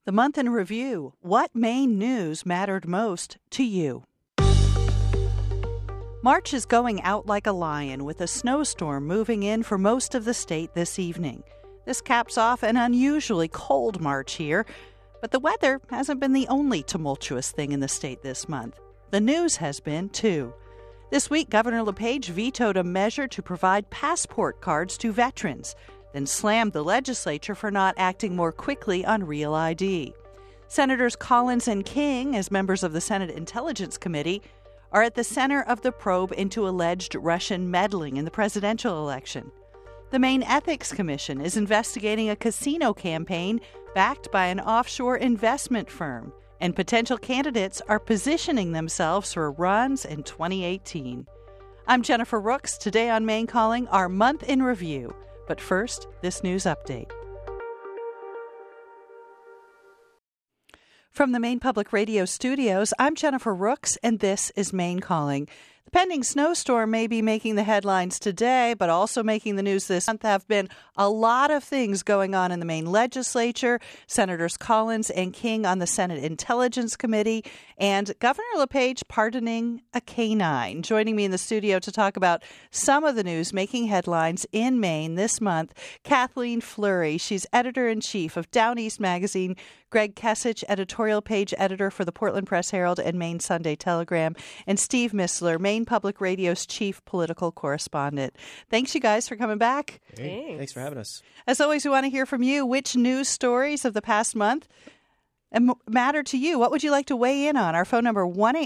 The Month in Review. What Maine news mattered most to you? March is going out like a lion, with a snowstorm moving in for most of the state this evening. This caps off an unusually cold March here, but the weather hasn't been the only tumultuous thing in the state this month. The news has been, too. This week, Governor LePage vetoed a measure to provide passport cards to veterans, then slammed the legislature for not acting more quickly on Real ID. Senators Collins and King, as members of the Senate Intelligence Committee, are at the center of the probe into alleged Russian meddling in the presidential election. The Maine Ethics Commission is investigating a casino campaign backed by an offshore investment firm, and potential candidates are positioning themselves for runs in 2018. I'm Jennifer Rooks. Today on Maine Calling, our month in review. But first, this news update. From the Maine Public Radio studios, I'm Jennifer Rooks, and this is Maine Calling. The pending snowstorm may be making the headlines today, but also making the news this month. Have been a lot of things going on in the Maine legislature. Senators Collins and King on the Senate Intelligence Committee, and Governor LePage pardoning a canine. Joining me in the studio to talk about some of the news making headlines in Maine this month, Kathleen Fleury. She's editor-in-chief of Down East Magazine. Greg Kesich, editorial page editor for the Portland Press Herald and Maine Sunday Telegram, and Steve Missler, Maine Public Radio's chief political correspondent. Thanks, you guys, for coming back. Hey, thanks for having us. As always, we want to hear from you. Which news stories of the past month matter to you? What would you like to weigh in on? Our phone number,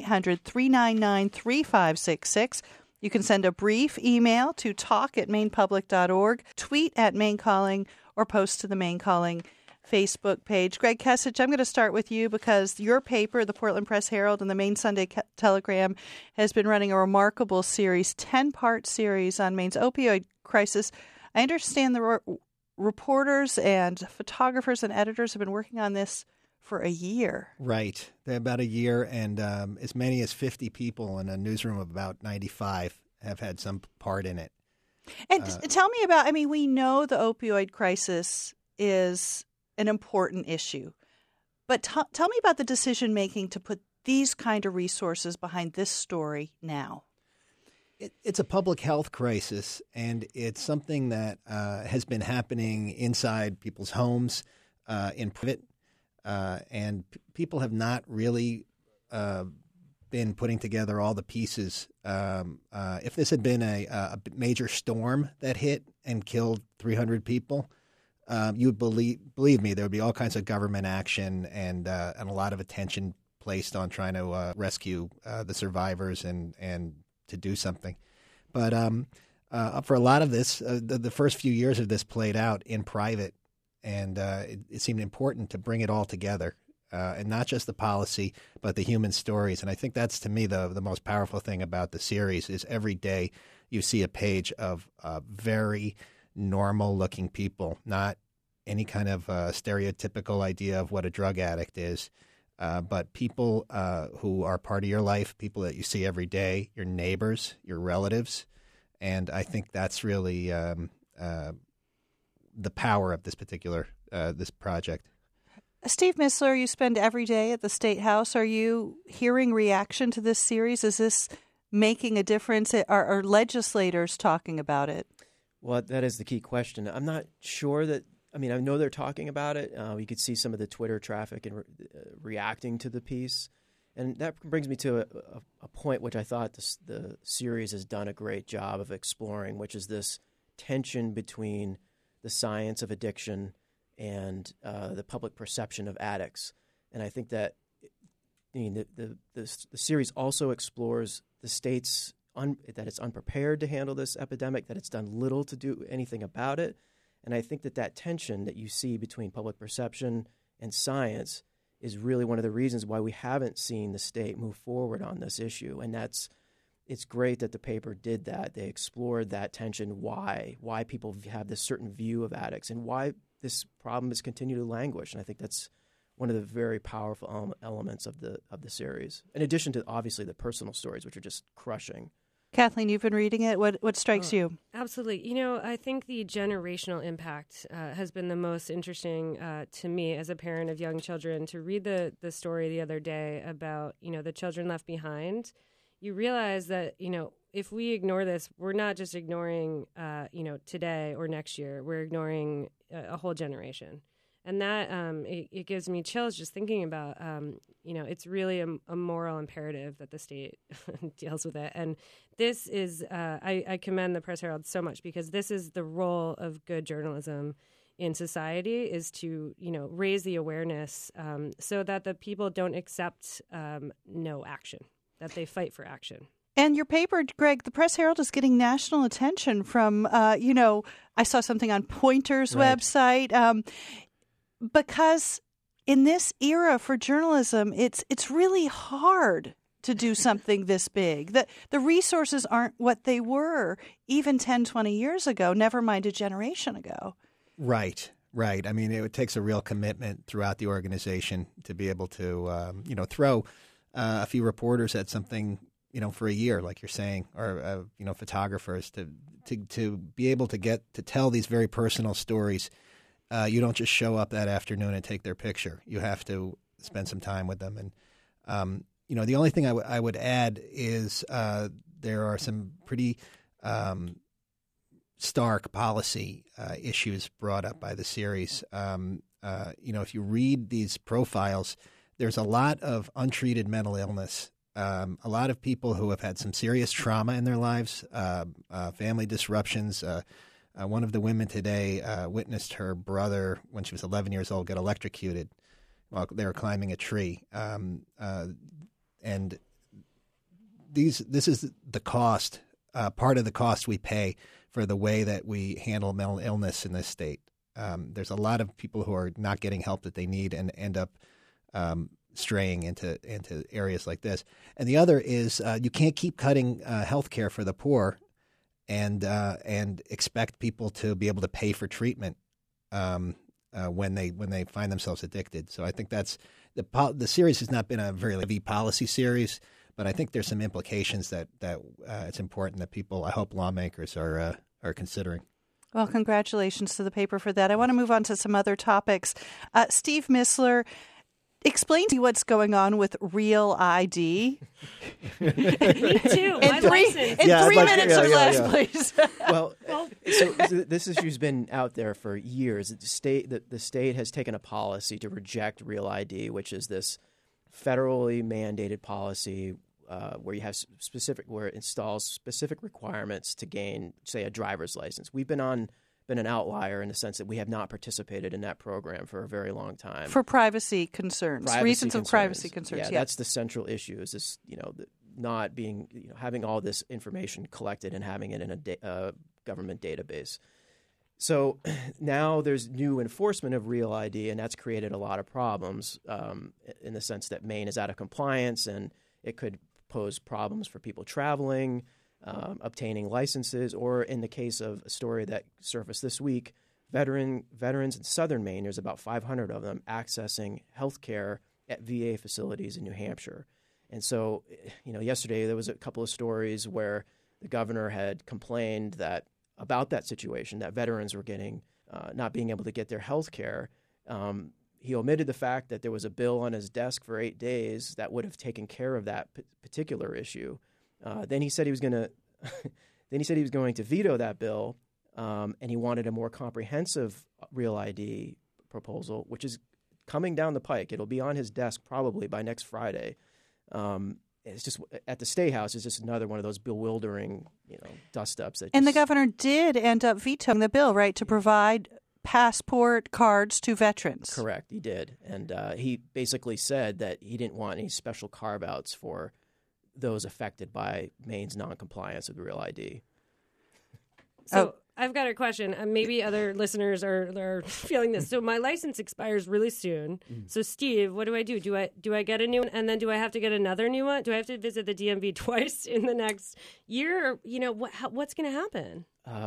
1-800-399-3566. You can send a brief email to talk@mainepublic.org, tweet at Maine Calling, or post to the Maine Calling Facebook page. Greg Kesich, I'm going to start with you because your paper, the Portland Press Herald and the Maine Sunday Telegram, has been running a remarkable series, 10-part series on Maine's opioid crisis. I understand the reporters and photographers and editors have been working on this for a year. Right. About a year, and as many as 50 people in a newsroom of about 95 have had some part in it. And tell me about, we know the opioid crisis is an important issue. But tell me about the decision-making to put these kind of resources behind this story now. It's a public health crisis, and it's something that has been happening inside people's homes, in private, and people have not really been putting together all the pieces. If this had been a major storm that hit and killed 300 people, you would believe me, there would be all kinds of government action and a lot of attention placed on trying to rescue the survivors and to do something. But for a lot of this, the first few years of this played out in private, and it seemed important to bring it all together, and not just the policy, but the human stories. And I think that's, to me, the most powerful thing about the series is every day you see a page of very normal-looking people, not any kind of stereotypical idea of what a drug addict is, but people who are part of your life, people that you see every day, your neighbors, your relatives. And I think that's really the power of this particular this project. Steve Missler, you spend every day at the State House. Are you hearing reaction to this series? Is this making a difference? Are legislators talking about it? Well, that is the key question. I'm not sure that – I know they're talking about it. You could see some of the Twitter traffic and reacting to the piece. And that brings me to a point which I thought the series has done a great job of exploring, which is this tension between the science of addiction and the public perception of addicts. And I think that the series also explores the state's that it's unprepared to handle this epidemic, that it's done little to do anything about it. And I think that tension that you see between public perception and science is really one of the reasons why we haven't seen the state move forward on this issue. And it's great that the paper did that. They explored that tension, why people have this certain view of addicts and why this problem has continued to languish. And I think that's one of the very powerful elements of the series, in addition to obviously the personal stories, which are just crushing. Kathleen, you've been reading it. What strikes you? Absolutely. I think the generational impact has been the most interesting to me as a parent of young children. To read the story the other day about, the children left behind, you realize that, if we ignore this, we're not just ignoring, today or next year. We're ignoring a whole generation. And that it gives me chills just thinking about, it's really a moral imperative that the state deals with it. And this is, I commend the Press-Herald so much because this is the role of good journalism in society is to, raise the awareness so that the people don't accept no action, that they fight for action. And your paper, Greg, the Press-Herald is getting national attention from, I saw something on Poynter's website. Because in this era for journalism, it's really hard to do something this big. The resources aren't what they were even 10, 20 years ago, never mind a generation ago. Right. I mean, it takes a real commitment throughout the organization to be able to, throw a few reporters at something, for a year, like you're saying, or, photographers to be able to tell these very personal stories. You don't just show up that afternoon and take their picture. You have to spend some time with them. And, the only thing I would add is there are some pretty stark policy issues brought up by the series. If you read these profiles, there's a lot of untreated mental illness, a lot of people who have had some serious trauma in their lives, family disruptions. One of the women today witnessed her brother, when she was 11 years old, get electrocuted while they were climbing a tree. And this is the cost, part of the cost we pay for the way that we handle mental illness in this state. There's a lot of people who are not getting help that they need and end up straying into areas like this. And the other is you can't keep cutting health care for the poor and expect people to be able to pay for treatment when they find themselves addicted. So I think that's the series has not been a very heavy policy series, but I think there's some implications that it's important that people, I hope lawmakers are considering. Well, congratulations to the paper for that. I want to move on to some other topics. Steve Missler, explain to me what's going on with Real ID. Me too. In 3 minutes or less, please. Well, so this issue's been out there for years. The state has taken a policy to reject Real ID, which is this federally mandated policy where you have where it installs specific requirements to gain, say, a driver's license. We've been an outlier in the sense that we have not participated in that program for a very long time. For privacy concerns, reasons of privacy concerns. Yeah, that's the central issue is this, not being, having all this information collected and having it in a government database. So now there's new enforcement of Real ID, and that's created a lot of problems in the sense that Maine is out of compliance, and it could pose problems for people traveling, obtaining licenses, or in the case of a story that surfaced this week, veterans in southern Maine, there's about 500 of them accessing health care at VA facilities in New Hampshire. And so, yesterday there was a couple of stories where the governor had complained about that situation, that veterans were not being able to get their health care. He omitted the fact that there was a bill on his desk for 8 days that would have taken care of that particular issue. Then he said he was going to veto that bill, and he wanted a more comprehensive Real ID proposal, which is coming down the pike. It'll be on his desk probably by next Friday. It's just at the State House. It's just another one of those bewildering, dust-ups. And the governor did end up vetoing the bill, right, to provide passport cards to veterans. Correct, he did. And he basically said that he didn't want any special carve-outs for those affected by Maine's noncompliance with Real ID. So I've got a question. Maybe other listeners are feeling this. So my license expires really soon. So Steve, what do I do? Do I get a new one, and then do I have to get another new one? Do I have to visit the DMV twice in the next year? Or, what's going to happen?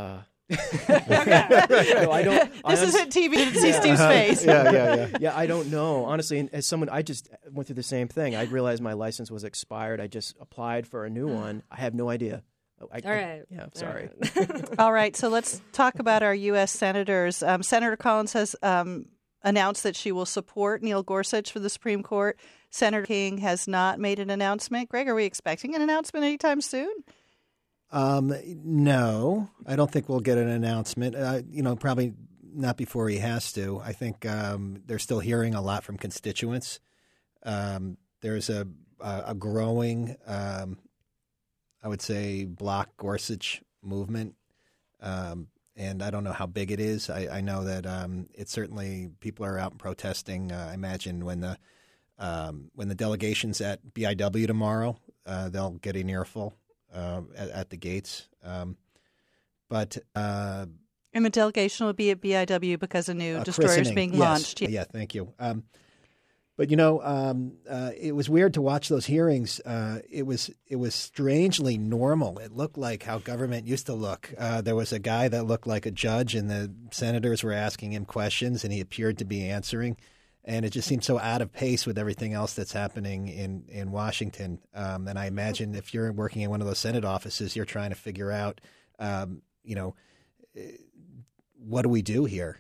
Okay. No, I don't. This isn't TV to see Steve's face. Yeah, I don't know. Honestly, and as someone, I just went through the same thing. I realized my license was expired. I just applied for a new one. I have no idea. All right. Yeah, sorry. All right, so let's talk about our U.S. senators. Senator Collins has announced that she will support Neil Gorsuch for the Supreme Court. Senator King has not made an announcement. Greg, are we expecting an announcement anytime soon? No, I don't think we'll get an announcement. Probably not before he has to. I think they're still hearing a lot from constituents. There's a growing, I would say, block Gorsuch movement, and I don't know how big it is. I know that it's certainly people are out and protesting. I imagine when the delegation's at BIW tomorrow, they'll get an earful at the gates. And the delegation will be at BIW because a new destroyer is being launched. Yeah, thank you. But it was weird to watch those hearings. It was strangely normal. It looked like how government used to look. There was a guy that looked like a judge, and the senators were asking him questions, and he appeared to be answering. And it just seemed so out of pace with everything else that's happening in Washington. And I imagine if you're working in one of those Senate offices, you're trying to figure out, what do we do here?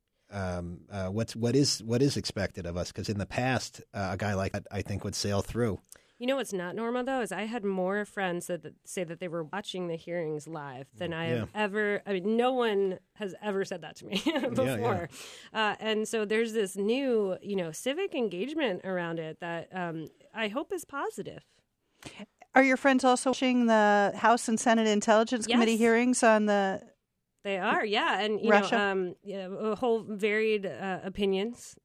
What is expected of us? Because in the past, a guy like that, I think, would sail through. You know what's not normal, though, is I had more friends that say that they were watching the hearings live than I have ever. I mean, no one has ever said that to me before. And so there's this new, civic engagement around it that I hope is positive. Are your friends also watching the House and Senate Intelligence Committee hearings on the... They are, yeah, and a whole varied opinions.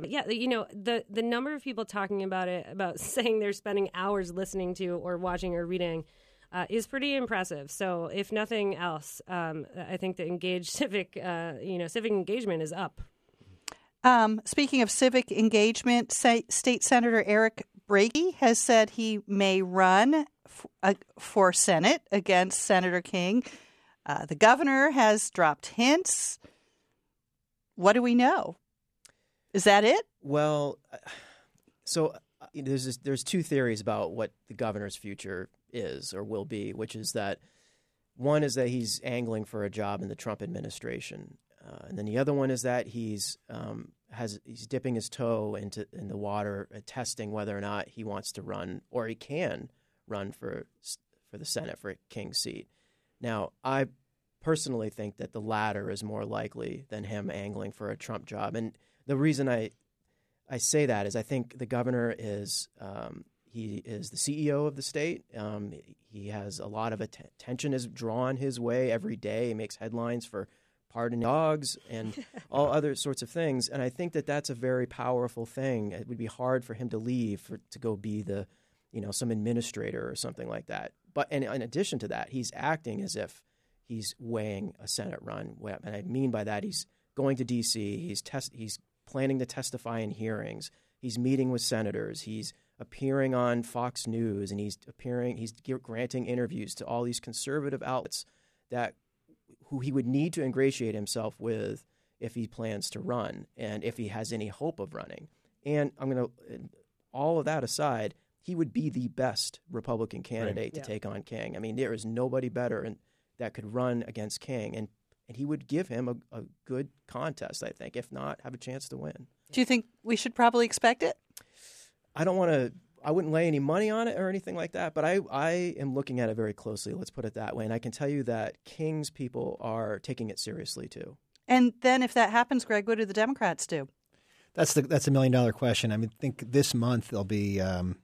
The number of people talking about it, about saying they're spending hours listening to or watching or reading, is pretty impressive. So, if nothing else, I think the engaged civic engagement is up. Speaking of civic engagement, State Senator Eric Brakey has said he may run for Senate against Senator King. The governor has dropped hints. What do we know? Is that it? Well, so there's two theories about what the governor's future is or will be, which is that one is that he's angling for a job in the Trump administration, and then the other one is that he's dipping his toe in the water, testing whether or not he wants to run or he can run for the Senate for King's seat. Now, I personally think that the latter is more likely than him angling for a Trump job. And the reason I say that is I think the governor is he is the CEO of the state. He has a lot of attention is drawn his way every day. He makes headlines for pardoning dogs and all other sorts of things. And I think that that's a very powerful thing. It would be hard for him to leave to go be some administrator or something like that. But in addition to that, he's acting as if he's weighing a Senate run. And I mean by that, he's going to D.C., he's planning to testify in hearings, he's meeting with senators, he's appearing on Fox News, and he's granting interviews to all these conservative outlets who he would need to ingratiate himself with if he plans to run and if he has any hope of running. And all of that aside, he would be the best Republican candidate to take on King. I mean, there is nobody better that could run against King, and he would give him a good contest, I think, if not, have a chance to win. Do you think we should probably expect it? I wouldn't lay any money on it or anything like that, but I am looking at it very closely, let's put it that way, and I can tell you that King's people are taking it seriously, too. And then if that happens, Greg, what do the Democrats do? That's $1 million question. I think this month there'll be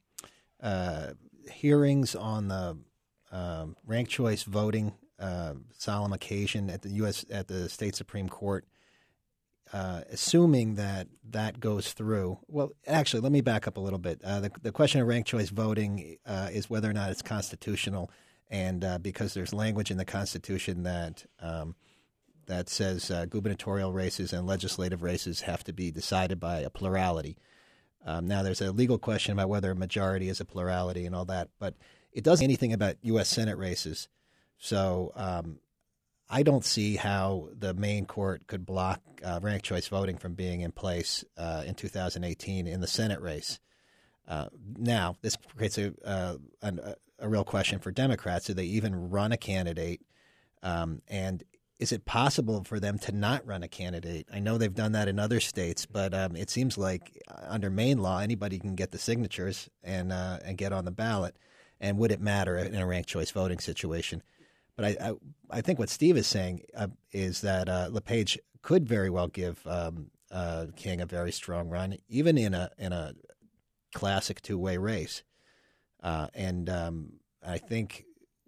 hearings on the ranked choice voting solemn occasion at the state Supreme Court. Assuming that goes through. Well, actually, let me back up a little bit. The question of ranked choice voting is whether or not it's constitutional, and because there's language in the Constitution that says gubernatorial races and legislative races have to be decided by a plurality. Now, there's a legal question about whether a majority is a plurality and all that, but it doesn't say anything about U.S. Senate races. So I don't see how the Maine court could block ranked choice voting from being in place in 2018 in the Senate race. Now, this creates a real question for Democrats. Do they even run a candidate? And is it possible for them to not run a candidate? I know they've done that in other states, but it seems like under Maine law, anybody can get the signatures and get on the ballot. And would it matter in a ranked choice voting situation? But I think what Steve is saying is that LePage could very well give King a very strong run, even in a classic two-way race. And I think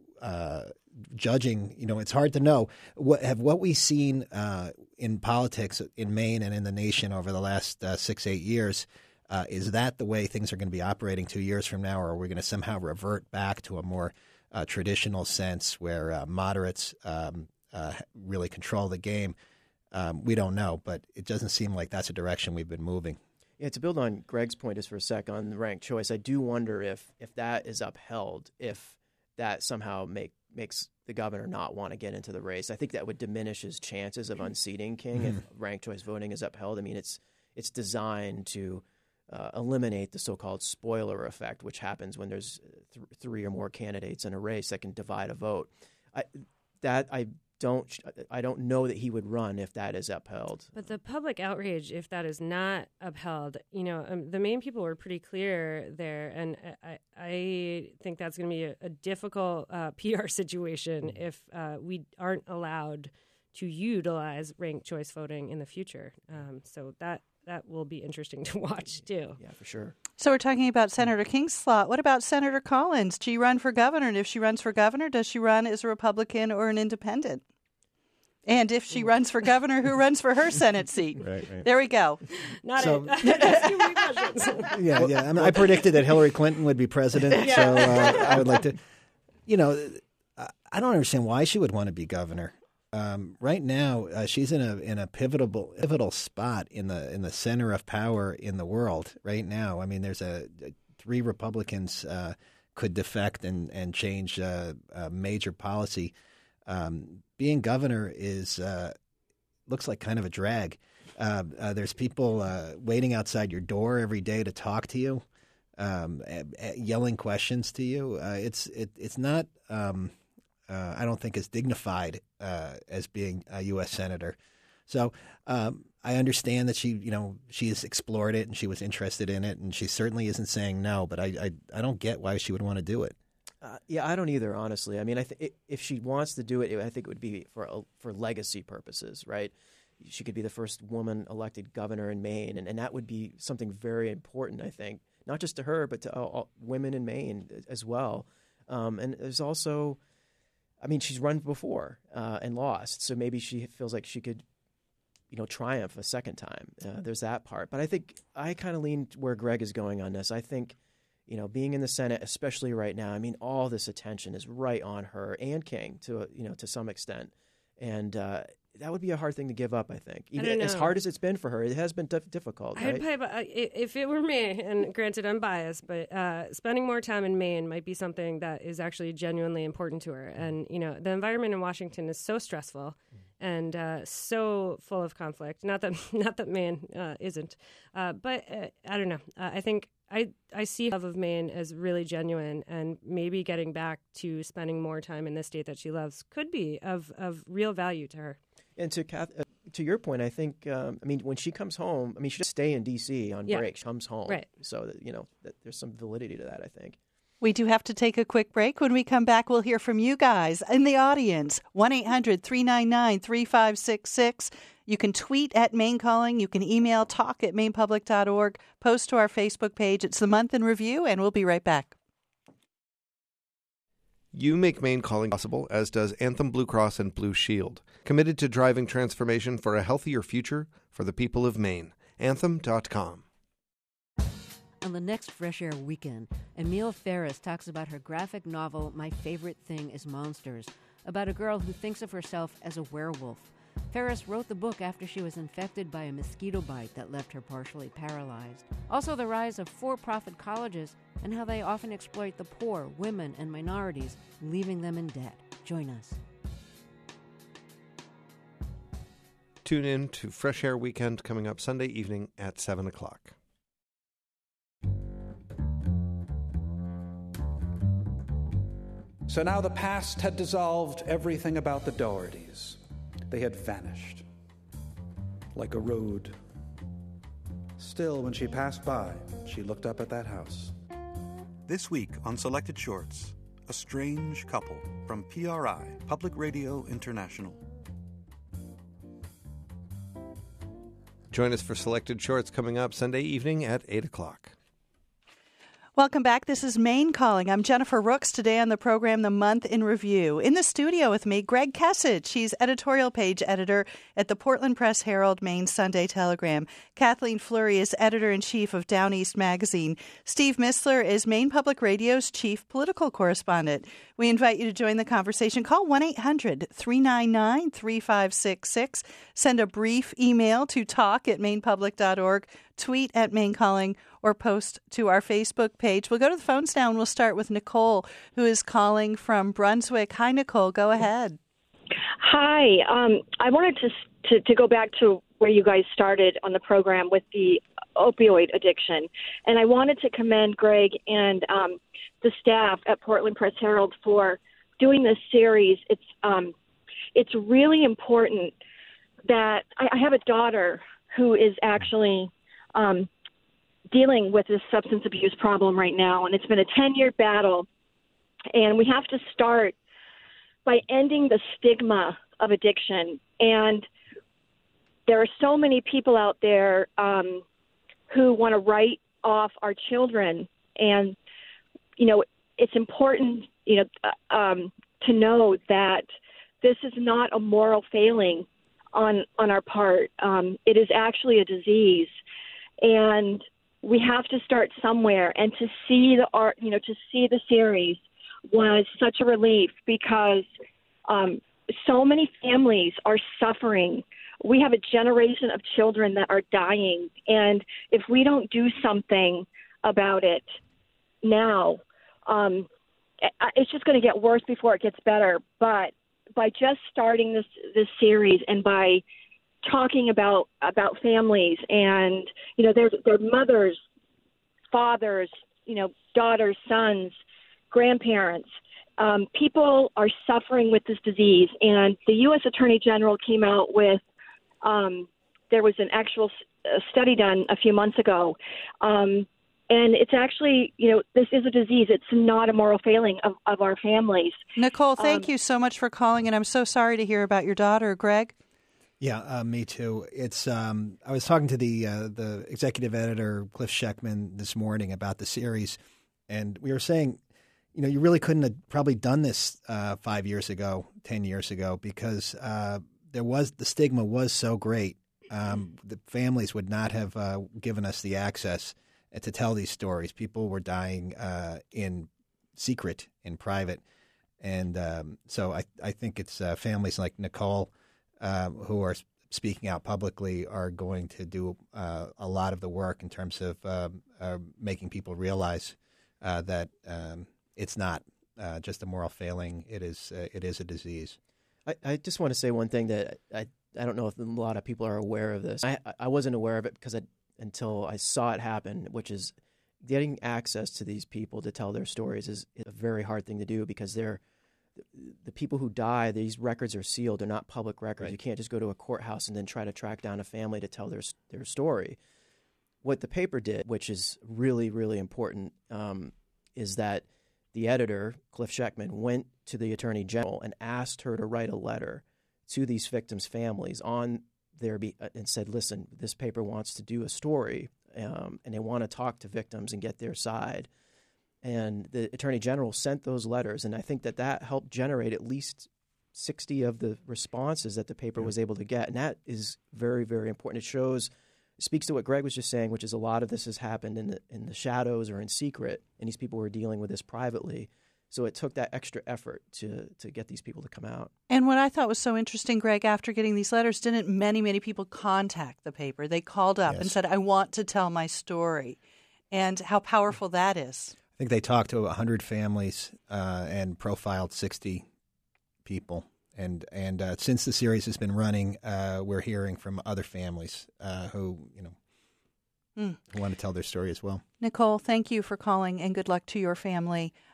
judging, it's hard to know what we've seen in politics in Maine and in the nation over the last 6-8 years. Is that the way things are going to be operating 2 years from now, or are we going to somehow revert back to a more traditional sense where moderates really control the game? We don't know, but it doesn't seem like that's a direction we've been moving. Yeah, to build on Greg's point just for a sec on the ranked choice, I do wonder if that is upheld, if that somehow makes the governor not want to get into the race. I think that would diminish his chances of unseating King if ranked choice voting is upheld. I mean, it's designed to eliminate the so-called spoiler effect, which happens when there's three or more candidates in a race that can divide a vote. I don't know that he would run if that is upheld. But the public outrage, if that is not upheld, the Maine people were pretty clear there, and I think that's going to be a difficult PR situation if we aren't allowed to utilize ranked choice voting in the future. So that will be interesting to watch too. Yeah, for sure. So we're talking about Senator King's slot. What about Senator Collins? Does she run for governor? And if she runs for governor, does she run as a Republican or an independent? And if she runs for governor, who runs for her Senate seat? Right. There we go. Not it. That's too many questions. Yeah. I predicted that Hillary Clinton would be president, so I would like to. I don't understand why she would want to be governor. Right now, she's in a pivotal spot in the center of power in the world. Right now, I mean, there's three Republicans could defect and change major policy. Being governor looks like kind of a drag. There's people waiting outside your door every day to talk to you, yelling questions to you. It's not. I don't think as dignified as being a U.S. senator. So I understand that she has explored it and she was interested in it, and she certainly isn't saying no. But I don't get why she would want to do it. Yeah, I don't either, honestly. I mean, if she wants to do it, I think it would be for legacy purposes, right? She could be the first woman elected governor in Maine, and that would be something very important, I think, not just to her, but to all women in Maine as well. And there's also, I mean, she's run before and lost, so maybe she feels like she could, triumph a second time. There's that part. But I think I kind of lean where Greg is going on this. I think, being in the Senate, especially right now, I mean, all this attention is right on her and King to some extent. And that would be a hard thing to give up, I think. Even as hard as it's been for her, it has been difficult, right? If it were me, and granted I'm biased, but spending more time in Maine might be something that is actually genuinely important to her. And, the environment in Washington is so stressful and so full of conflict. Not that Maine isn't. But I don't know. I think I see love of Maine as really genuine, and maybe getting back to spending more time in the state that she loves could be of real value to her. And to your point, I think, when she comes home, she doesn't stay in D.C. on break. She comes home. Right. So, that there's some validity to that, I think. We do have to take a quick break. When we come back, we'll hear from you guys in the audience. 1-800-399-3566. You can tweet at Maine Calling. You can email talk@mainepublic.org. Post to our Facebook page. It's the Month in Review, and we'll be right back. You make Maine Calling possible, as does Anthem Blue Cross and Blue Shield, committed to driving transformation for a healthier future for the people of Maine. Anthem.com. On the next Fresh Air Weekend, Emile Ferris talks about her graphic novel, My Favorite Thing is Monsters, about a girl who thinks of herself as a werewolf. Ferris wrote the book after she was infected by a mosquito bite that left her partially paralyzed. Also, the rise of for-profit colleges and how they often exploit the poor, women, and minorities, leaving them in debt. Join us. Tune in to Fresh Air Weekend coming up Sunday evening at 7 o'clock. So now the past had dissolved everything about the Dohertys. They had vanished, like a road. Still, when she passed by, she looked up at that house. This week on Selected Shorts, a strange couple from PRI, Public Radio International. Join us for Selected Shorts coming up Sunday evening at 8 o'clock. Welcome back. This is Maine Calling. I'm Jennifer Rooks. Today on the program, The Month in Review. In the studio with me, Greg Kesich. He's editorial page editor at the Portland Press Herald, Maine Sunday Telegram. Kathleen Fleury is editor-in-chief of Down East Magazine. Steve Mistler is Maine Public Radio's chief political correspondent. We invite you to join the conversation. Call 1-800-399-3566. Send a brief email to talk@mainepublic.org. Tweet at Maine Calling, or post to our Facebook page. We'll go to the phones now, and we'll start with Nicole, who is calling from Brunswick. Hi, Nicole. Go ahead. Hi. I wanted to go back to where you guys started on the program with the opioid addiction. And I wanted to commend Greg and the staff at Portland Press Herald for doing this series. It's really important that I have a daughter who is actually dealing with this substance abuse problem right now, and it's been a 10-year battle, and we have to start by ending the stigma of addiction. And there are so many people out there who want to write off our children, and it's important to know that this is not a moral failing on our part. It is actually a disease. And we have to start somewhere. And to see the art, to see the series was such a relief, because so many families are suffering. We have a generation of children that are dying. And if we don't do something about it now, it's just going to get worse before it gets better. But by just starting this series, and by talking about families and their mothers, fathers, daughters, sons, grandparents, people are suffering with this disease. And the U.S. Attorney General came out with there was an actual study done a few months ago, and it's actually this is a disease. It's not a moral failing of our families. Nicole, thank you so much for calling, and I'm so sorry to hear about your daughter. Greg? Yeah, me too. It's I was talking to the executive editor, Cliff Sheckman, this morning about the series, and we were saying, you really couldn't have probably done this 5 years ago, 10 years ago, because the stigma was so great. The families would not have given us the access to tell these stories. People were dying in secret, in private, and so I think it's families like Nicole, who are speaking out publicly, are going to do a lot of the work in terms of making people realize that it's not just a moral failing. It is a disease. I just want to say one thing that I don't know if a lot of people are aware of this. I wasn't aware of it until I saw it happen, which is getting access to these people to tell their stories is a very hard thing to do, because the people who die, these records are sealed. They're not public records. Right. You can't just go to a courthouse and then try to track down a family to tell their story. What the paper did, which is really, really important, is that the editor, Cliff Sheckman, went to the Attorney General and asked her to write a letter to these victims' families and said, listen, this paper wants to do a story, and they want to talk to victims and get their side. And the Attorney General sent those letters, and I think that helped generate at least 60 of the responses that the paper was able to get. And that is very, very important. It speaks to what Greg was just saying, which is a lot of this has happened in the shadows or in secret, and these people were dealing with this privately. So it took that extra effort to get these people to come out. And what I thought was so interesting, Greg, after getting these letters, didn't many, many people contact the paper? They called up and said, I want to tell my story. And how powerful that is. I think they talked to 100 families and profiled 60 people. And since the series has been running, we're hearing from other families who want to tell their story as well. Nicole, thank you for calling, and good luck to your family.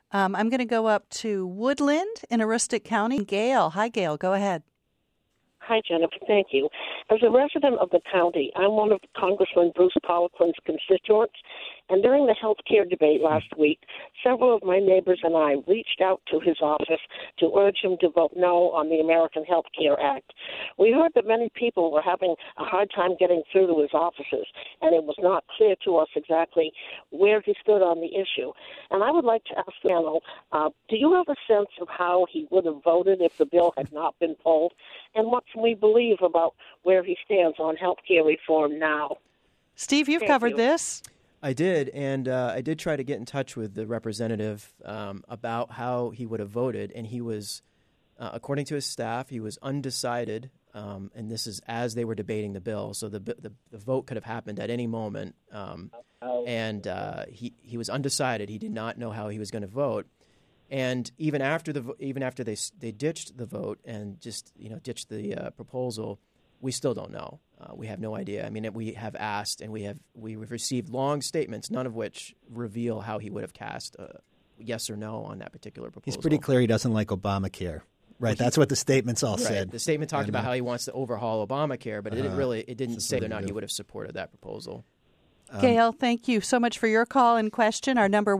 I'm going to go up to Woodland in Aroostook County. Gail. Hi, Gail. Go ahead. Hi, Jennifer. Thank you. As a resident of the county, I'm one of Congressman Bruce Poliquin's constituents, and during the health care debate last week, several of my neighbors and I reached out to his office to urge him to vote no on the American Health Care Act. We heard that many people were having a hard time getting through to his offices, and it was not clear to us exactly where he stood on the issue. And I would like to ask the panel, do you have a sense of how he would have voted if the bill had not been pulled? And what can we believe about where he stands on health care reform now? Steve, you've covered this. I did, and I did try to get in touch with the representative about how he would have voted, and he was, according to his staff, he was undecided, and this is as they were debating the bill, so the vote could have happened at any moment, and he was undecided. He did not know how he was going to vote, and even after they ditched the vote and just ditched the proposal, we still don't know. We have no idea. I mean, we have asked, and we've received long statements, none of which reveal how he would have cast yes or no on that particular proposal. He's pretty clear he doesn't like Obamacare. Right, that's what the statements all said. The statement talked about how he wants to overhaul Obamacare, but it didn't say whether or not he would have supported that proposal. Gail, thank you so much for your call and question. Our number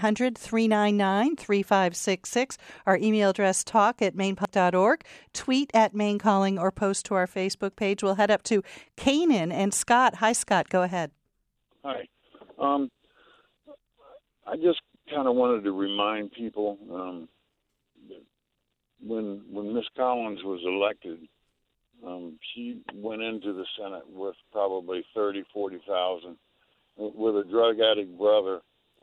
1-800-399-3566. Our email address talk@mainpublic.org. Tweet at Maine Calling or post to our Facebook page. We'll head up to Canaan and Scott. Hi, Scott. Go ahead. Hi. I just kind of wanted to remind people when Miss Collins was elected, she went into the Senate with probably 40,000. With a drug addict brother,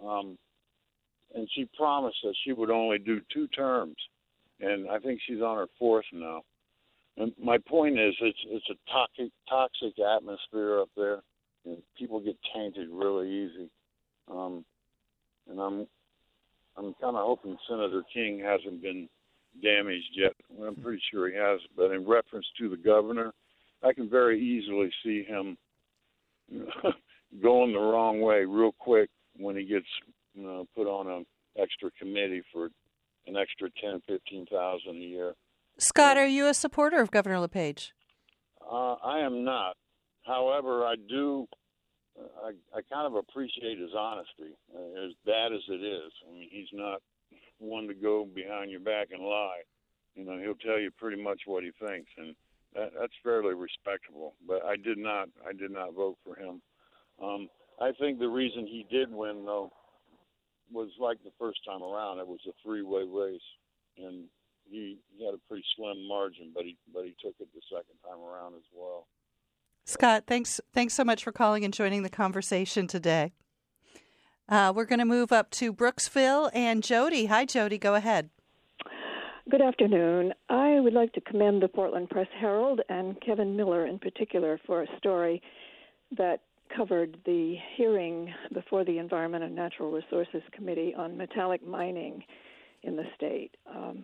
and she promised that she would only do 2 terms, and I think she's on her 4th now. And my point is, it's a toxic atmosphere up there, and people get tainted really easy. And I'm kind of hoping Senator King hasn't been damaged yet. Well, I'm pretty sure he has, but in reference to the governor, I can very easily see him going the wrong way real quick when he gets put on an extra committee for an extra 10,000-15,000 a year. Scott, are you a supporter of Governor LePage? I am not. However, I do. I kind of appreciate his honesty, as bad as it is. I mean, he's not one to go behind your back and lie. He'll tell you pretty much what he thinks, and that's fairly respectable. But I did not vote for him. I think the reason he did win, though, was like the first time around. It was a 3-way race, and he had a pretty slim margin, but he took it the second time around as well. Scott, thanks so much for calling and joining the conversation today. We're going to move up to Brooksville and Jody. Hi, Jody. Go ahead. Good afternoon. I would like to commend the Portland Press-Herald and Kevin Miller in particular for a story that covered the hearing before the Environment and Natural Resources Committee on metallic mining in the state.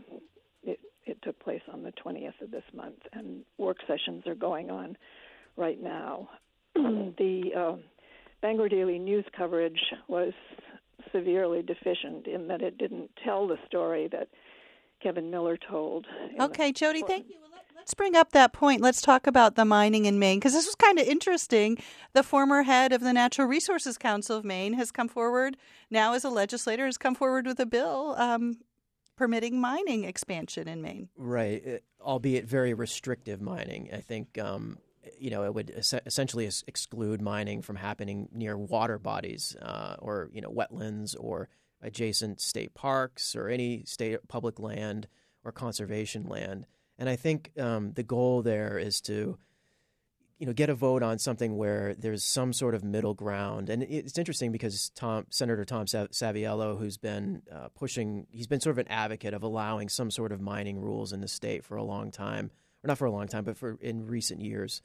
It took place on the 20th of this month, and work sessions are going on right now. The Bangor Daily News coverage was severely deficient in that it didn't tell the story that Kevin Miller told. Okay, Jody, thank you. Let's bring up that point. Let's talk about the mining in Maine, because this was kind of interesting. The former head of the Natural Resources Council of Maine has come forward, now as a legislator, has come forward with a bill permitting mining expansion in Maine. Right, albeit very restrictive mining. I think, it would essentially exclude mining from happening near water bodies or, wetlands or adjacent state parks or any state public land or conservation land. And I think the goal there is to, get a vote on something where there's some sort of middle ground. And it's interesting because Senator Tom Saviello, who's been he's been sort of an advocate of allowing some sort of mining rules in the state for a long time, or not for a long time, but in recent years.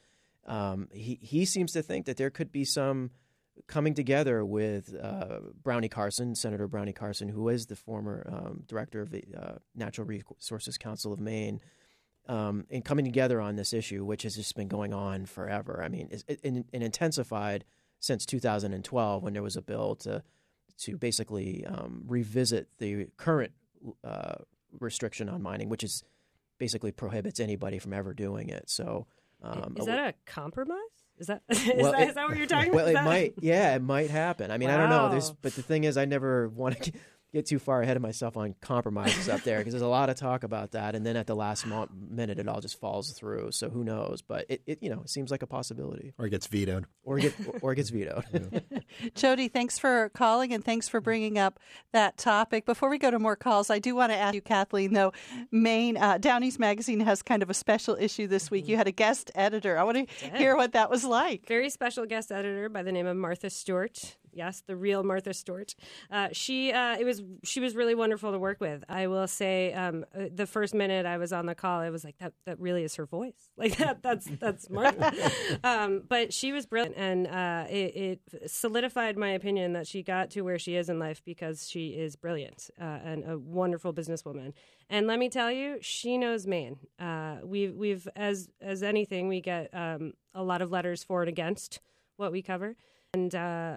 He seems to think that there could be some coming together with Senator Brownie Carson, who is the former director of the Natural Resources Council of Maine, and coming together on this issue, which has just been going on forever. I mean, it's intensified since 2012 when there was a bill to to basically revisit the current restriction on mining, which is basically prohibits anybody from ever doing it. So, is that a compromise? Is that what you're talking about? Well, it might happen. I mean, Wow. I don't know. But the thing is, I never want to get too far ahead of myself on compromises up there because there's a lot of talk about that, and then at the last minute, it all just falls through. So who knows? But it seems like a possibility. Or it gets vetoed. Or it gets vetoed. Jody, thanks for calling and thanks for bringing up that topic. Before we go to more calls, I do want to ask you, Kathleen, though, Maine, Down East Magazine has kind of a special issue this week. You had a guest editor. I want to hear what that was like. Very special guest editor by the name of Martha Stewart. Yes, the real Martha Stewart. She was really wonderful to work with. I will say, the first minute I was on the call, I was like, that really is her voice. Like that's Martha. But she was brilliant, and it solidified my opinion that she got to where she is in life because she is brilliant and a wonderful businesswoman. And let me tell you, she knows Maine. We've as anything, we get a lot of letters for and against what we cover, and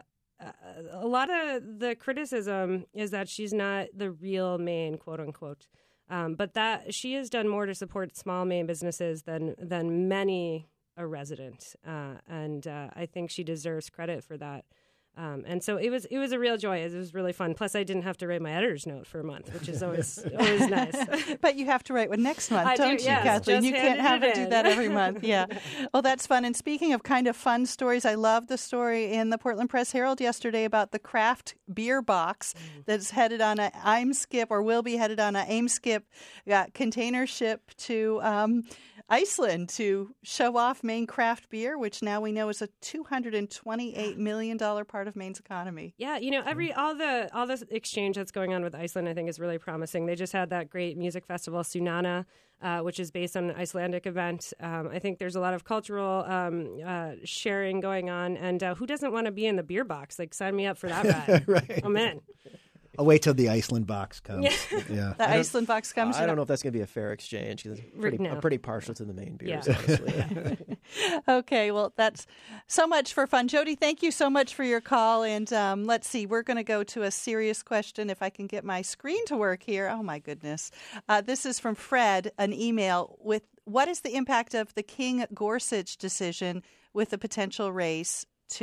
a lot of the criticism is that she's not the real Maine, quote unquote, but that she has done more to support small Maine businesses than many a resident, and I think she deserves credit for that. And so it was a real joy. It was really fun. Plus, I didn't have to write my editor's note for a month, which is always nice. But you have to write one next month, don't you, yes, Kathleen? You can't have her it do in. that every month. Yeah. Well, that's fun. And speaking of kind of fun stories, I love the story in the Portland Press Herald yesterday about the craft beer box that's headed on a AIMSkip or will be headed on a AIMSkip container ship to Iceland to show off Maine craft beer, which now we know is a $228 million part of Maine's economy. Yeah, all the exchange that's going on with Iceland, I think, is really promising. They just had that great music festival, Sunana, which is based on an Icelandic event. I think there's a lot of cultural sharing going on, and who doesn't want to be in the beer box? Like, sign me up for that ride. Right. I'm in. I'll wait till the Iceland box comes. Yeah. The Iceland box comes. I don't know if that's going to be a fair exchange because I'm pretty partial to the Maine beers, honestly. Okay, well, that's so much for fun. Jody, thank you so much for your call. And let's see, we're going to go to a serious question if I can get my screen to work here. Oh, my goodness. This is from Fred, an email with, what is the impact of the King-Gorsuch decision with the potential race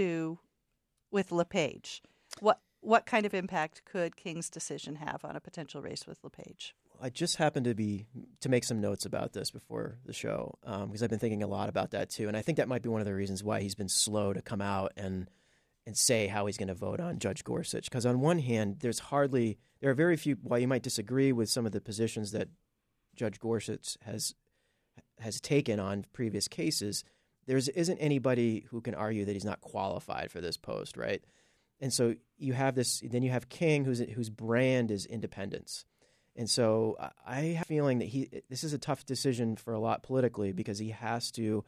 with LePage? What kind of impact could King's decision have on a potential race with LePage? I just happened to make some notes about this before the show because I've been thinking a lot about that too, and I think that might be one of the reasons why he's been slow to come out and say how he's going to vote on Judge Gorsuch. Because on one hand, there are very few. While you might disagree with some of the positions that Judge Gorsuch has taken on previous cases, there isn't anybody who can argue that he's not qualified for this post, right? And so you have this. Then you have King, whose brand is independence, and so I have a feeling that this is a tough decision for a lot politically because he has to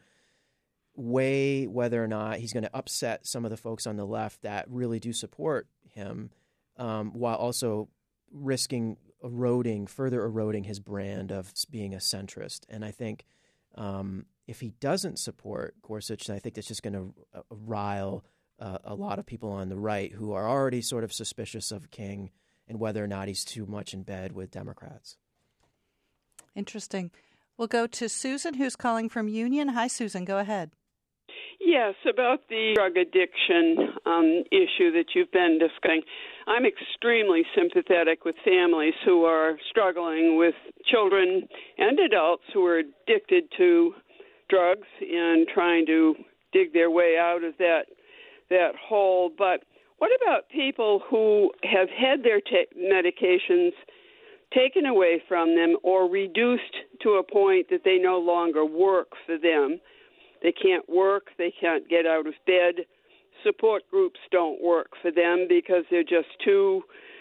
weigh whether or not he's going to upset some of the folks on the left that really do support him, while also risking further eroding his brand of being a centrist. And I think if he doesn't support Gorsuch, I think that's just going to rile a lot of people on the right who are already sort of suspicious of King and whether or not he's too much in bed with Democrats. Interesting. We'll go to Susan, who's calling from Union. Hi, Susan. Go ahead. Yes, about the drug addiction issue that you've been discussing. I'm extremely sympathetic with families who are struggling with children and adults who are addicted to drugs and trying to dig their way out of that hole. But what about people who have had their medications taken away from them or reduced to a point that they no longer work for them? They can't work, they can't get out of bed. Support groups don't work for them because they're just too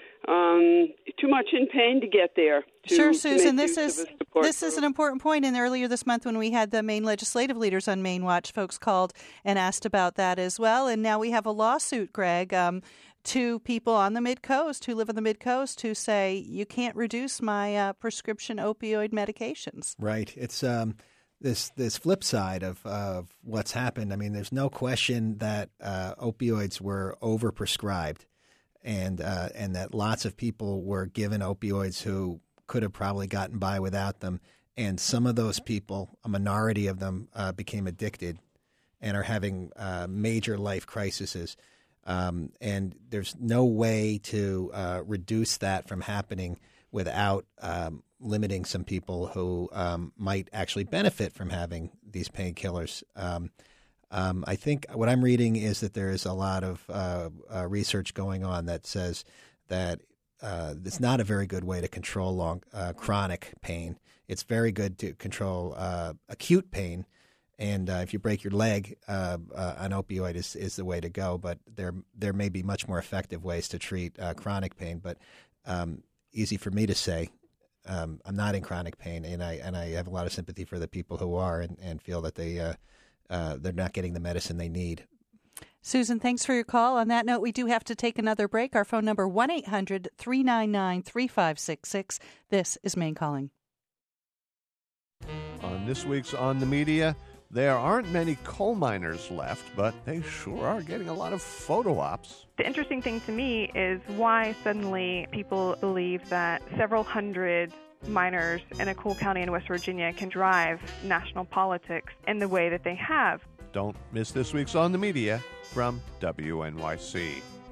much in pain to get there. Sure, Susan. This is an important point. And earlier this month, when we had the Maine legislative leaders on Maine Watch, folks called and asked about that as well. And now we have a lawsuit, Greg, to people on the Mid-Coast who live on the Mid-Coast who say you can't reduce my prescription opioid medications. Right. It's this flip side of what's happened. I mean, there's no question that opioids were overprescribed. and that lots of people were given opioids who could have probably gotten by without them. And some of those people, a minority of them, became addicted and are having major life crises. And there's no way to reduce that from happening without limiting some people who might actually benefit from having these painkillers. I think what I'm reading is that there is a lot of research going on that says that it's not a very good way to control chronic pain. It's very good to control acute pain. And if you break your leg, an opioid is the way to go. But there may be much more effective ways to treat chronic pain. But easy for me to say. I'm not in chronic pain, and I have a lot of sympathy for the people who are and feel that they're not getting the medicine they need. Susan, thanks for your call. On that note, we do have to take another break. Our phone number, 1-800-399-3566. This is Maine Calling. On this week's On the Media, there aren't many coal miners left, but they sure are getting a lot of photo ops. The interesting thing to me is why suddenly people believe that several hundred miners in a coal county in West Virginia can drive national politics in the way that they have. Don't miss this week's On the Media from WNYC.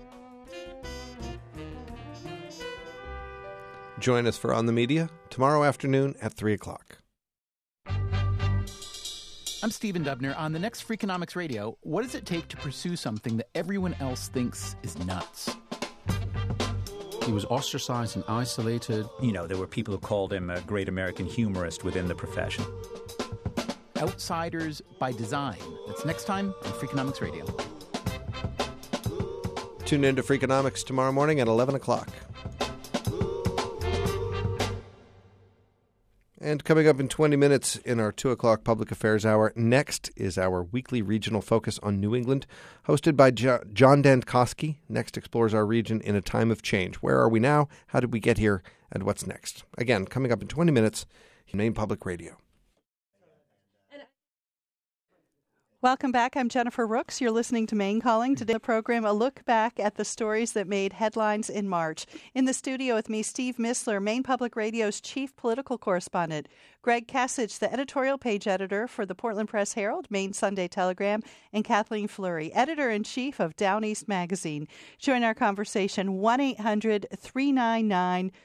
Join us for On the Media tomorrow afternoon at 3 o'clock. I'm Stephen Dubner. On the next Freakonomics Radio, what does it take to pursue something that everyone else thinks is nuts? He was ostracized and isolated. You know, there were people who called him a great American humorist within the profession. Outsiders by Design. That's next time on Freakonomics Radio. Tune in to Freakonomics tomorrow morning at 11 o'clock. And coming up in 20 minutes in our 2 o'clock Public Affairs Hour, next is our weekly regional focus on New England, hosted by John Dankosky. Next explores our region in a time of change. Where are we now? How did we get here? And what's next? Again, coming up in 20 minutes, Maine Public Radio. Welcome back. I'm Jennifer Rooks. You're listening to Maine Calling. Today on the program, a look back at the stories that made headlines in March. In the studio with me, Steve Missler, Maine Public Radio's chief political correspondent, Greg Kasich, the editorial page editor for the Portland Press Herald, Maine Sunday Telegram, and Kathleen Fleury, editor-in-chief of Down East Magazine. Join our conversation, 1-800-399-3566,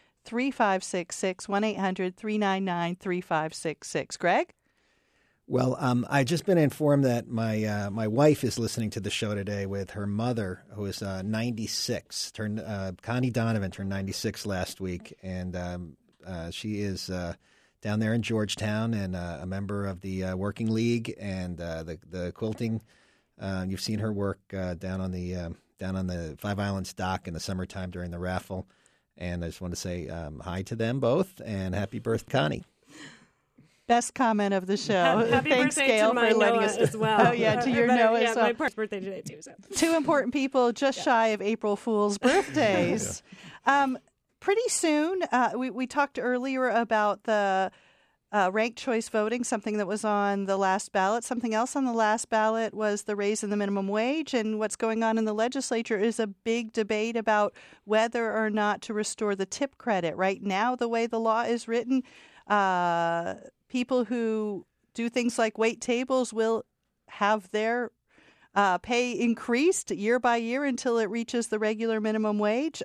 1-800-399-3566. Greg? Well, I've just been informed that my wife is listening to the show today with her mother, who is 96. Connie Donovan turned 96 last week, and she is down there in Georgetown and a member of the Working League and the quilting. You've seen her work down on the Five Islands dock in the summertime during the raffle, and I just want to say hi to them both and happy birthday, Connie. Best comment of the show. Happy Thanks, birthday Gail, to my for letting Noah us. as well. Oh yeah, to your Noah as well. My part's birthday today too. So. Two important people, just shy of April Fool's birthdays. Pretty soon, we talked earlier about the ranked choice voting, something that was on the last ballot. Something else on the last ballot was the raise in the minimum wage. And what's going on in the legislature is a big debate about whether or not to restore the tip credit. Right now, the way the law is written, people who do things like wait tables will have their pay increased year by year until it reaches the regular minimum wage.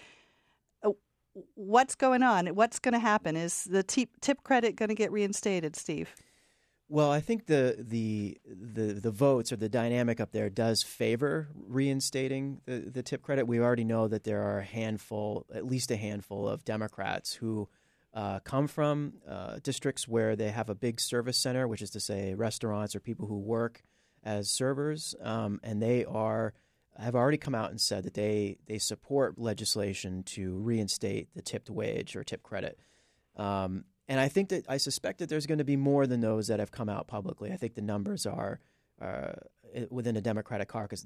What's going on? What's going to happen? Is the tip credit going to get reinstated, Steve? Well, I think the votes or the dynamic up there does favor reinstating the tip credit. We already know that there are at least a handful of Democrats who come from districts where they have a big service center, which is to say restaurants or people who work as servers, and they have already come out and said that they support legislation to reinstate the tipped wage or tip credit. And I suspect that there's going to be more than those that have come out publicly. I think the numbers are within the Democratic caucus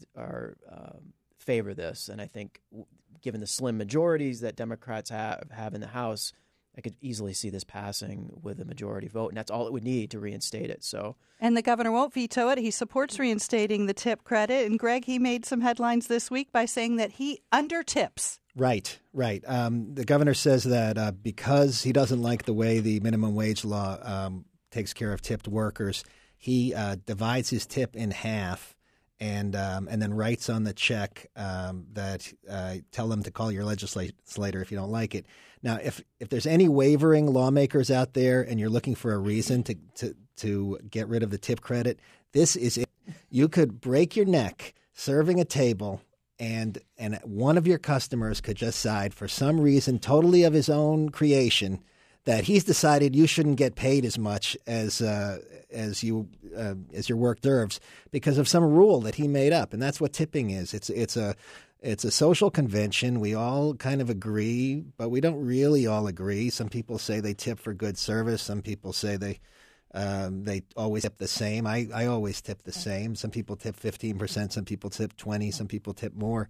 favor this, and I think given the slim majorities that Democrats have in the House, I could easily see this passing with a majority vote, and that's all it would need to reinstate it. So, and the governor won't veto it. He supports reinstating the tip credit. And Greg, he made some headlines this week by saying that he undertips. Right. The governor says that because he doesn't like the way the minimum wage law takes care of tipped workers, he divides his tip in half and then writes on the check that tell them to call your legislator if you don't like it. Now, if there's any wavering lawmakers out there and you're looking for a reason to get rid of the tip credit, this is it. You could break your neck serving a table, and one of your customers could just decide for some reason totally of his own creation that he's decided you shouldn't get paid as much as your work deserves because of some rule that he made up, and that's what tipping is. It's a social convention. We all kind of agree, but we don't really all agree. Some people say they tip for good service. Some people say they always tip the same. I always tip the same. Some people tip 15%. Some people tip 20%. Some people tip more.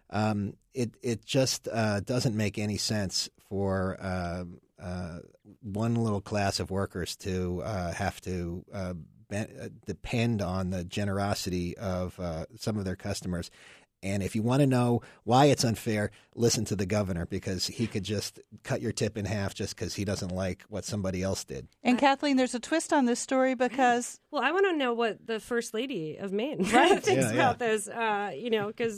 It just doesn't make any sense for one little class of workers to have to depend on the generosity of some of their customers. And if you want to know why it's unfair, listen to the governor, because he could just cut your tip in half just because he doesn't like what somebody else did. And Kathleen, there's a twist on this story because... Well, I want to know what the First Lady of Maine thinks about this, because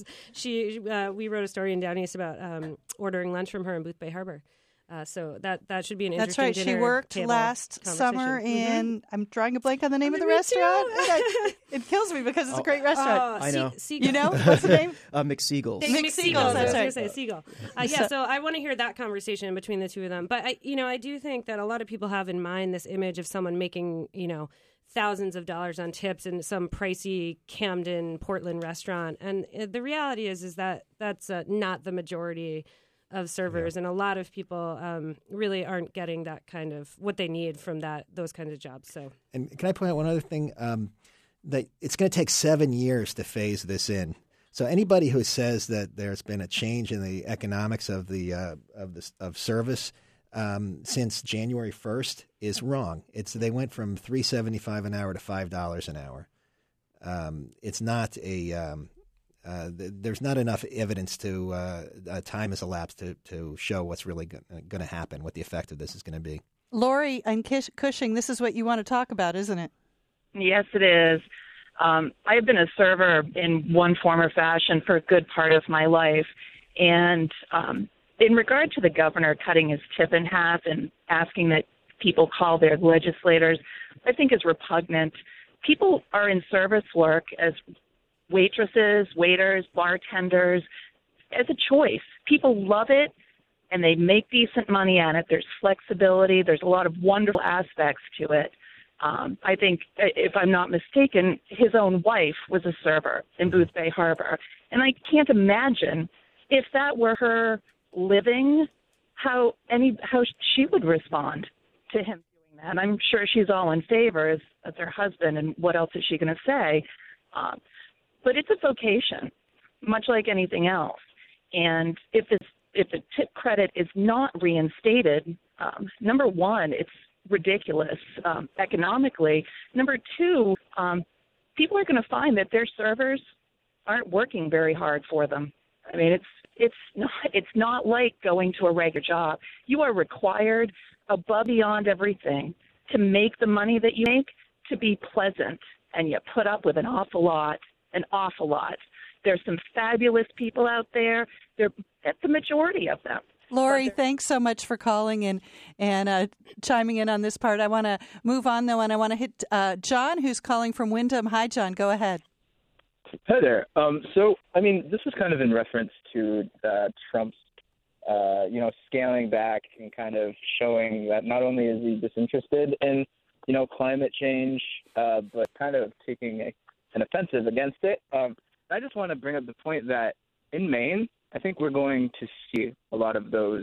we wrote a story in Down East about ordering lunch from her in Booth Bay Harbor. So that should be an interesting That's right. She worked last summer in, I'm drawing a blank on the name of the restaurant. It kills me because it's a great restaurant. I know. You know? What's the name? McSeagle's. McSeagle's. That's right. I was going to say Seagull. So I want to hear that conversation between the two of them. But I do think that a lot of people have in mind this image of someone making, thousands of dollars on tips in some pricey Camden, Portland restaurant. And the reality is that that's not the majority of servers, and a lot of people really aren't getting that kind of what they need from those kinds of jobs. So, and can I point out one other thing? That it's going to take 7 years to phase this in. So anybody who says that there's been a change in the economics of of service since January 1st is wrong. They went from $3.75 an hour to $5 an hour. It's not a there's not enough evidence to time has elapsed to show what's really going to happen, what the effect of this is going to be. Lori and Cushing, this is what you want to talk about, isn't it? Yes, it is. I've been a server in one form or fashion for a good part of my life. And in regard to the governor cutting his tip in half and asking that people call their legislators, I think is repugnant. People are in service work as waitresses, waiters, bartenders, as a choice. People love it, and they make decent money at it. There's flexibility. There's a lot of wonderful aspects to it. I think, if I'm not mistaken, his own wife was a server in Booth Bay Harbor. And I can't imagine if that were her living, how she would respond to him doing that. I'm sure she's all in favor as her husband, and what else is she going to say? But it's a vocation, much like anything else. And if the tip credit is not reinstated, number one, it's ridiculous economically. Number two, people are going to find that their servers aren't working very hard for them. I mean, it's not like going to a regular job. You are required above beyond everything to make the money that you make to be pleasant, and you put up with an awful lot. There's some fabulous people out there. That's the majority of them. Lori, thanks so much for calling and chiming in on this part. I want to move on, though, and I want to hit John, who's calling from Wyndham. Hi, John. Go ahead. Hi there. This is kind of in reference to Trump's, scaling back and kind of showing that not only is he disinterested in, climate change, but kind of taking an offensive against it. I just want to bring up the point that in Maine, I think we're going to see a lot of those,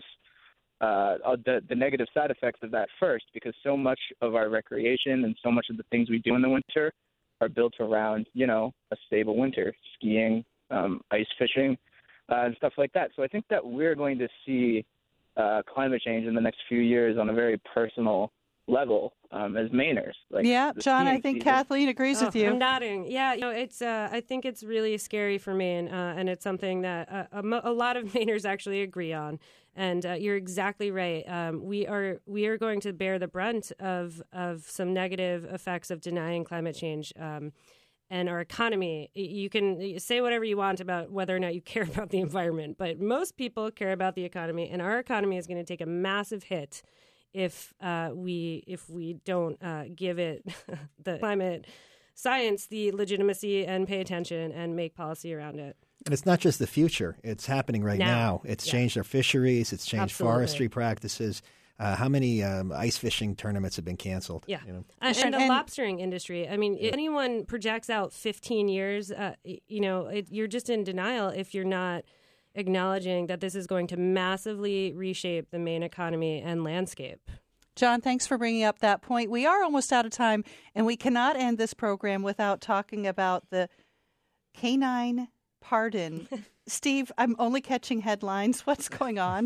the negative side effects of that first, because so much of our recreation and so much of the things we do in the winter are built around, a stable winter, skiing, ice fishing, and stuff like that. So I think that we're going to see climate change in the next few years on a very personal level as Mainers. Like John, I think Kathleen agrees with you. I'm nodding. Yeah, it's. I think it's really scary for Maine, and it's something that a lot of Mainers actually agree on. And you're exactly right. We are going to bear the brunt of some negative effects of denying climate change. And our economy. You can say whatever you want about whether or not you care about the environment, but most people care about the economy, and our economy is going to take a massive hit if we don't give it the climate science the legitimacy and pay attention and make policy around it. And it's not just the future. It's happening right now. It's changed our fisheries. It's changed forestry practices. How many ice fishing tournaments have been canceled? Yeah. And the lobstering industry. I mean, if anyone projects out 15 years, you're just in denial if you're not acknowledging that this is going to massively reshape the Maine economy and landscape. John, thanks for bringing up that point. We are almost out of time, and we cannot end this program without talking about the canine pardon. Steve, I'm only catching headlines. What's going on?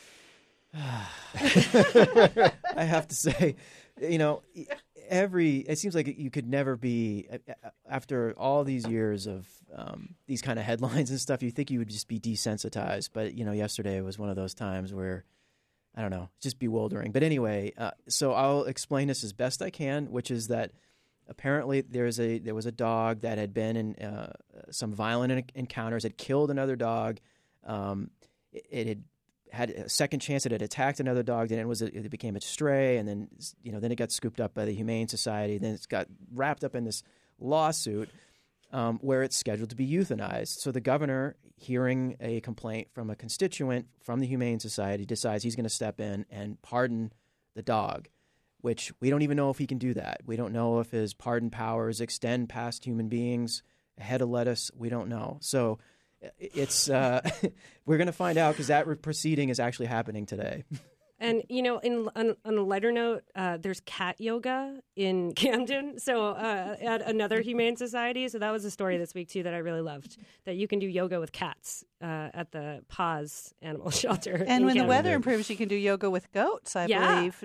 I have to say, it seems like you could never be, after all these years of these kind of headlines and stuff, you think you would just be desensitized. But, yesterday was one of those times where, I don't know, just bewildering. But anyway, so I'll explain this as best I can, which is that apparently there was a dog that had been in some violent encounters, had killed another dog. It had a second chance. It had attacked another dog. Then it became a stray, and then then it got scooped up by the Humane Society. Then it's got wrapped up in this lawsuit where it's scheduled to be euthanized. So the governor, hearing a complaint from a constituent from the Humane Society, decides he's going to step in and pardon the dog, which we don't even know if he can do that. We don't know if his pardon powers extend past human beings, a head of lettuce. We don't know. So it's we're going to find out because that proceeding is actually happening today. And, on a lighter note, there's cat yoga in Camden, so at another Humane Society. So that was a story this week, too, that I really loved, that you can do yoga with cats at the Paws Animal Shelter. And when Camden. the weather improves, you can do yoga with goats, I believe.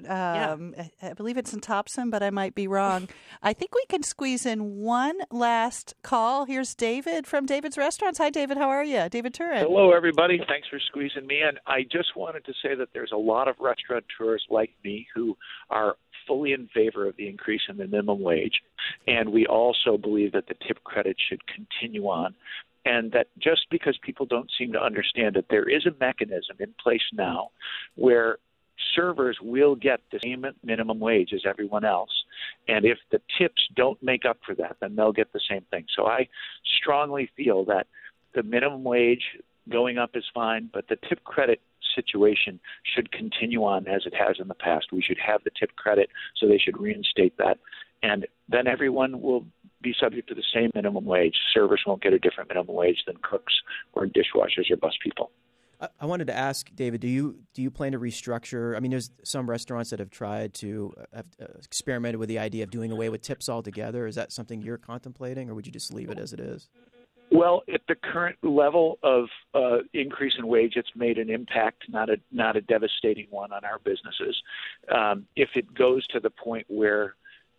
I believe it's in Topsom, but I might be wrong. I think we can squeeze in one last call. Here's David from David's Restaurants. Hi, David. How are you? David Turin. Hello, everybody. Thanks for squeezing me in. I just wanted to say that there's a lot of restaurateurs like me who are fully in favor of the increase in the minimum wage, and we also believe that the tip credit should continue on, and that just because people don't seem to understand it, there is a mechanism in place now where servers will get the same minimum wage as everyone else, and if the tips don't make up for that, then they'll get the same thing. So I strongly feel that the minimum wage going up is fine, but the tip credit situation should continue on as it has in the past. We should have the tip credit, so they should reinstate that, and then everyone will be subject to the same minimum wage. Servers won't get a different minimum wage than cooks or dishwashers or bus people. I wanted to ask, David, do you plan to restructure? I mean, there's some restaurants that have tried to have experimented with the idea of doing away with tips altogether. Is that something you're contemplating, or would you just leave it as it is? Well, at the current level of increase in wage, it's made an impact, not a devastating one on our businesses. If it goes to the point where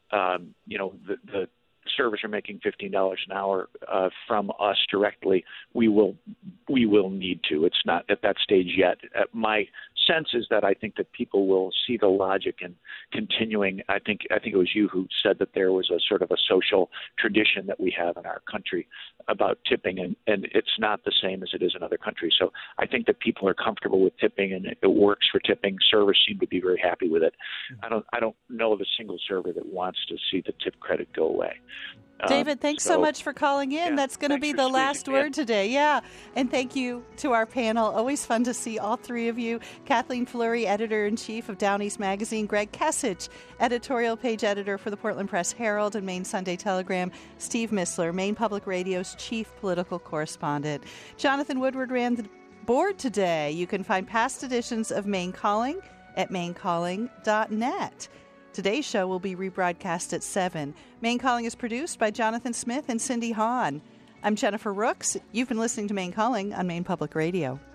the servers are making $15 an hour from us directly, we will need to. It's not at that stage yet. My sense is that I think that people will see the logic in continuing. I think it was you who said that there was a sort of a social tradition that we have in our country about tipping, and it's not the same as it is in other countries. So I think that people are comfortable with tipping, and it works for tipping. Servers seem to be very happy with it. I don't know of a single server that wants to see the tip credit go away. David, thanks so much for calling in. Yeah, that's going to be the last word today. Yeah. And thank you to our panel. Always fun to see all three of you. Kathleen Fleury, editor-in-chief of Down East Magazine. Greg Kesich, editorial page editor for the Portland Press Herald and Maine Sunday Telegram. Steve Missler, Maine Public Radio's chief political correspondent. Jonathan Woodward ran the board today. You can find past editions of Maine Calling at mainecalling.net. Today's show will be rebroadcast at 7. Maine Calling is produced by Jonathan Smith and Cindy Hahn. I'm Jennifer Rooks. You've been listening to Maine Calling on Maine Public Radio.